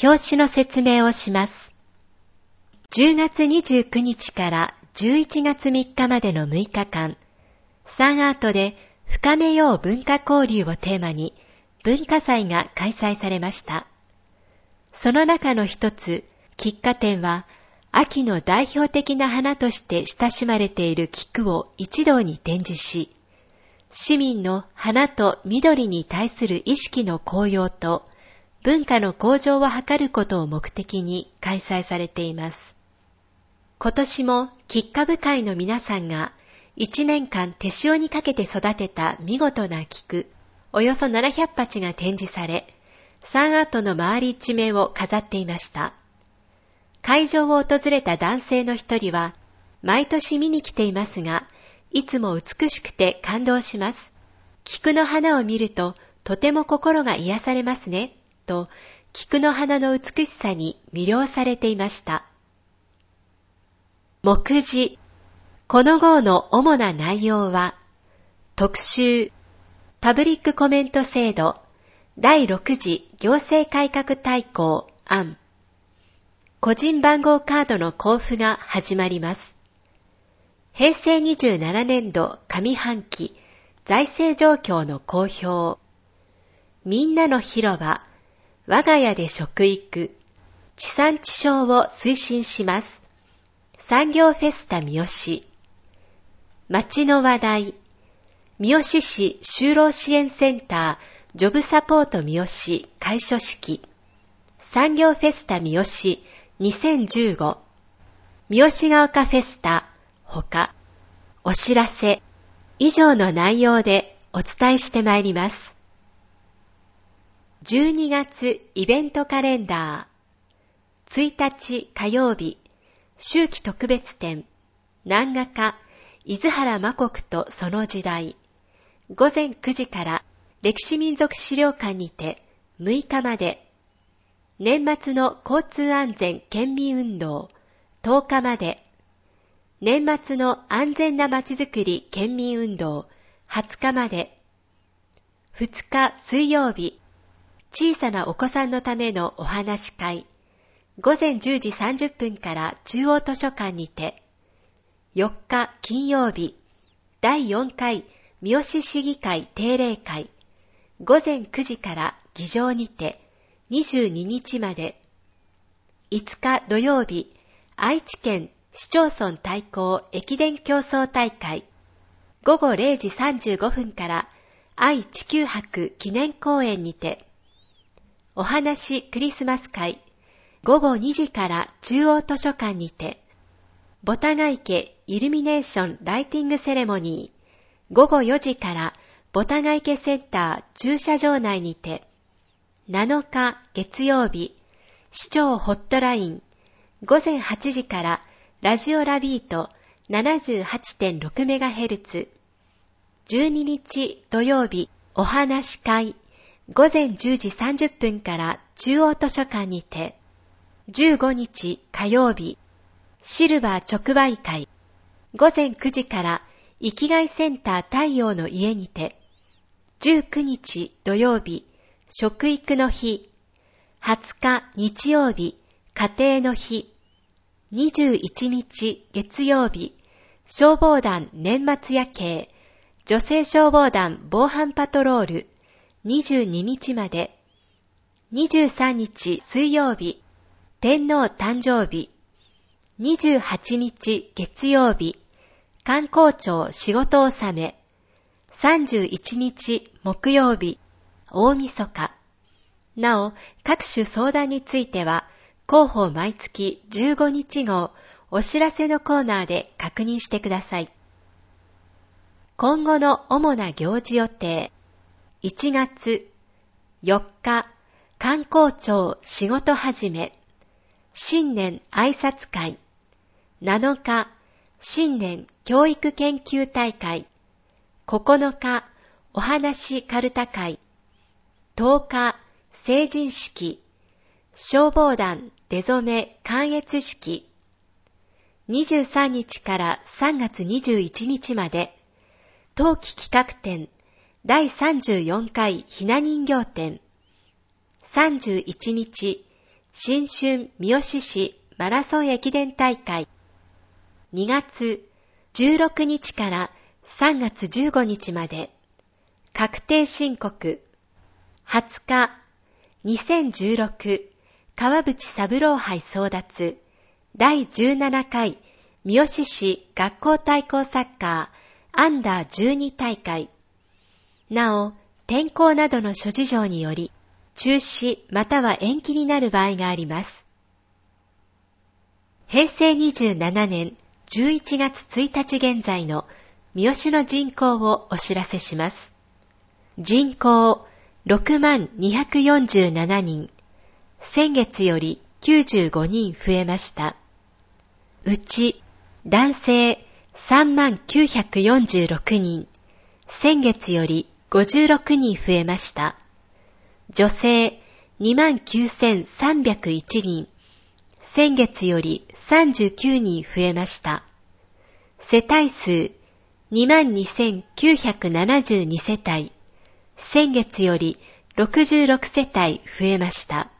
表紙の説明をします。10月29日から11月3日までの6日間、サンアートで深めよう文化交流をテーマに文化祭が開催されました。その中の一つ、菊花展は、秋の代表的な花として親しまれている菊を一堂に展示し、市民の花と緑に対する意識の高揚と文化の向上を図ることを目的に開催されています。今年も菊花部会の皆さんが1年間手塩にかけて育てた見事な菊、およそ700鉢が展示され、サンアートの周り一面を飾っていました。会場を訪れた男性の一人は、毎年見に来ていますが、いつも美しくて感動します。菊の花を見るととても心が癒されますね、と菊の花の美しさに魅了されていました。目次。この号の主な内容は、特集、パブリックコメント制度、第6次行政改革大綱案、個人番号カードの交付が始まります。平成27年度上半期財政状況の公表、みんなの広場、我が家で食育、地産地消を推進します。産業フェスタ三好、町の話題、三好市就労支援センタージョブサポート三好開所式、産業フェスタ三好2015、三好が丘フェスタ、他、お知らせ、以上の内容でお伝えしてまいります。12月イベントカレンダー、1日火曜日、秋季特別展、南画家、伊豆原真国とその時代、午前9時から歴史民族資料館にて6日まで、年末の交通安全県民運動10日まで、年末の安全なまちづくり県民運動20日まで、2日水曜日、小さなお子さんのためのお話し会、午前10時30分から中央図書館にて、4日金曜日、第4回三好市議会定例会、午前9時から議場にて、22日まで、5日土曜日、愛知県市町村対抗駅伝競争大会、午後0時35分から愛・地球博記念公園にて、お話クリスマス会、午後2時から中央図書館にて、ボタガ池イルミネーションライティングセレモニー、午後4時からボタガ池センター駐車場内にて、7日月曜日、市長ホットライン、午前8時からラジオラビート 78.6MHz、12日土曜日、お話し会、午前10時30分から中央図書館にて、15日火曜日、シルバー直売会、午前9時から生きがいセンター太陽の家にて、19日土曜日、食育の日、20日日曜日、家庭の日、21日月曜日、消防団年末夜景、女性消防団防犯パトロール、22日まで、23日水曜日、天皇誕生日、28日月曜日、観光庁仕事納め、31日木曜日、大晦日。なお、各種相談については、広報毎月15日号お知らせのコーナーで確認してください。今後の主な行事予定。1月4日、観光庁仕事始め。新年挨拶会。7日、新年教育研究大会。9日、お話かるた会。10日、成人式。消防団出初め観閲式。23日から3月21日まで、冬季企画展第34回ひな人形展。31日、 新春三好市マラソン駅伝大会、2月16日から3月15日まで、確定申告、20日、2016川淵三郎杯争奪第17回三好市学校対抗サッカーアンダー12大会。なお、天候などの諸事情により、中止または延期になる場合があります。平成27年11月1日現在の三好の人口をお知らせします。人口6247人、先月より95人増えました。うち、男性3946人、先月より56人増えました。女性29301人、先月より39人増えました。世帯数22972世帯、先月より66世帯増えました。